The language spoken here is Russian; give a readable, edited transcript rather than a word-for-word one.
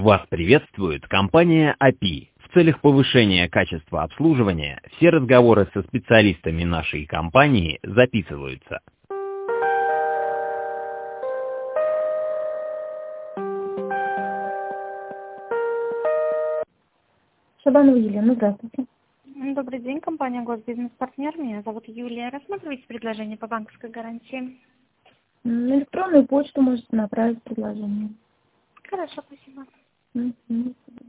Вас приветствует компания API. В целях повышения качества обслуживания все разговоры со специалистами нашей компании записываются. Шабанова Елена, здравствуйте. Добрый день, компания Госбизнес-партнер. Меня зовут Юлия. Рассматривайте предложение по банковской гарантии. На электронную почту можете направить предложение. Хорошо, спасибо. Мгм.